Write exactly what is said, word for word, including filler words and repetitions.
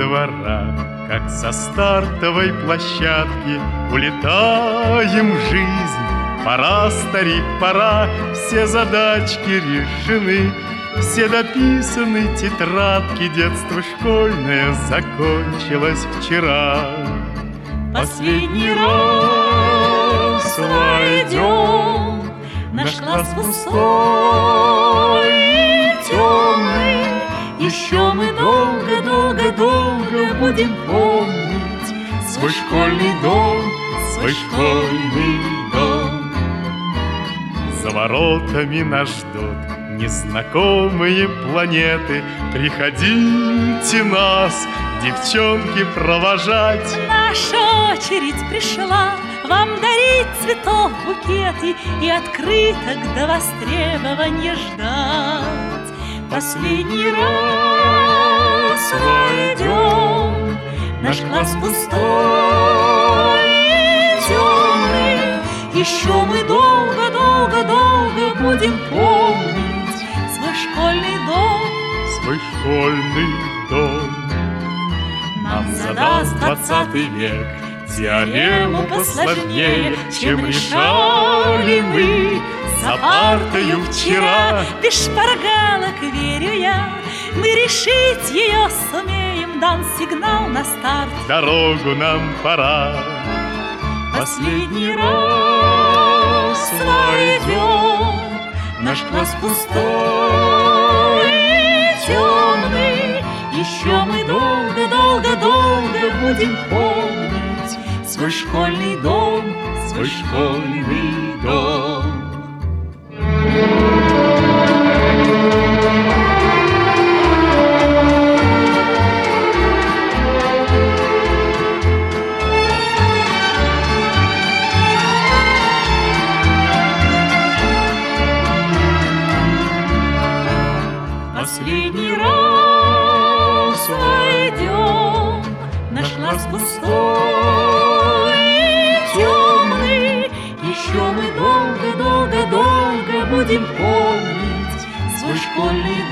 двора, как со стартовой площадки улетаем в жизнь. Пора, старик, пора, все задачки решены, все дописаны тетрадки, детство школьное закончилось вчера. Последний раз войдем, наш класс пустой и темный. Еще мы долго-долго-долго будем помнить свой школьный дом, свой школьный дом. За воротами нас ждут незнакомые планеты. Приходите нас, девчонки, провожать. Наша очередь пришла вам дарить цветов букеты и открыток до востребования ждать. Последний раз войдем, наш класс пустой и темный. Еще мы долго-долго-долго будем помнить свой школьный дом, свой школьный дом. Нам задаст двадцатый век теорему посложнее, чем решали мы за партою вчера. Без шпаргалок, верю я, мы решить ее сумеем. Дан сигнал на старт, дорогу нам пора. Последний раз войдем, наш класс пустой и темный. Еще мы долго-долго-долго будем помнить свой школьный дом, свой школьный дом. Последний раз войдем, наш класс пустой и темный. Еще мы долго-долго-долго будем помнить свой школьный